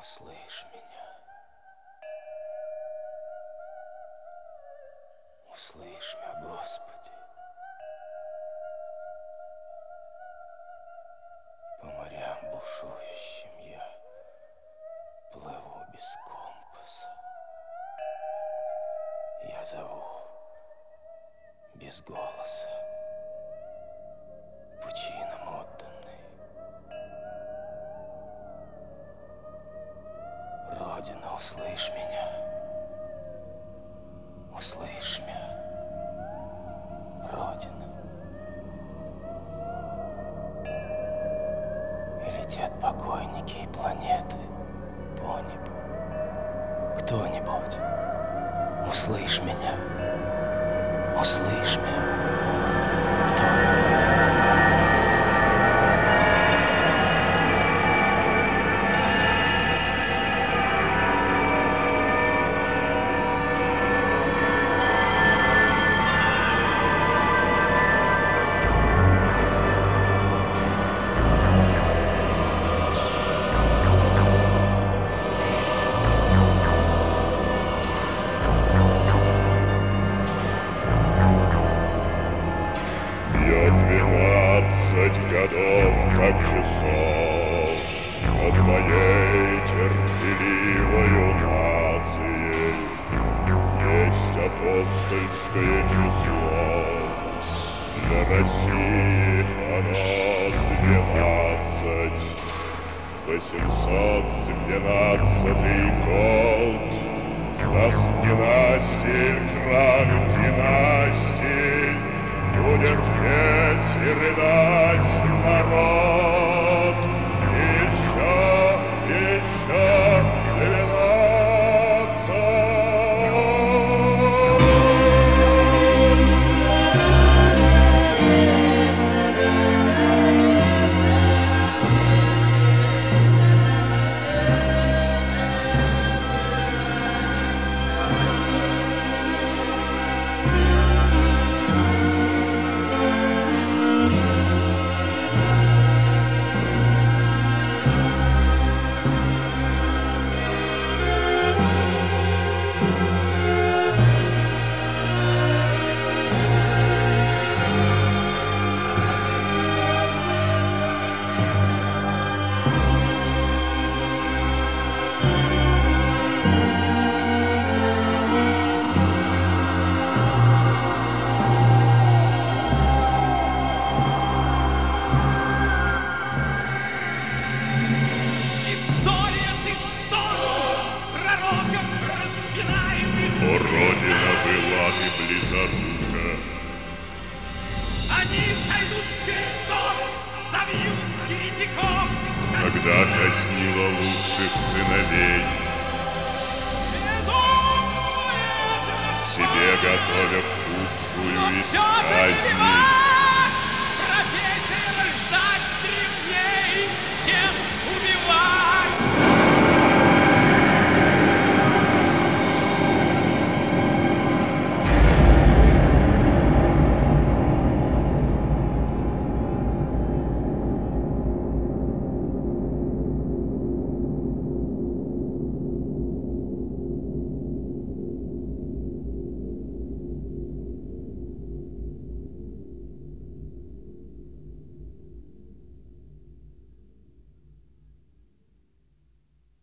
Услышь меня, услышь меня, Господи. По морям бушующим я плыву без компаса. Я зову без голоса, пучинам отданный. Родина, услышь меня, услышь меня, Родина. И летят покойники и планеты по небу. Кто-нибудь, услышь меня, услышь меня, кто-нибудь. Бьет 12 годов, как часов, над моей терпеливою нацией. Есть апостольское число, для России оно 12. 812 год, нас ненастье, крах династий, будет петь и рыдать народ. Еще 12. О, Родина, была ты близорука. Они сойдут с крестов, завьют еретиков, Когда казнила лучших сыновей, безумствует себе готовя худшую из все-таки казней.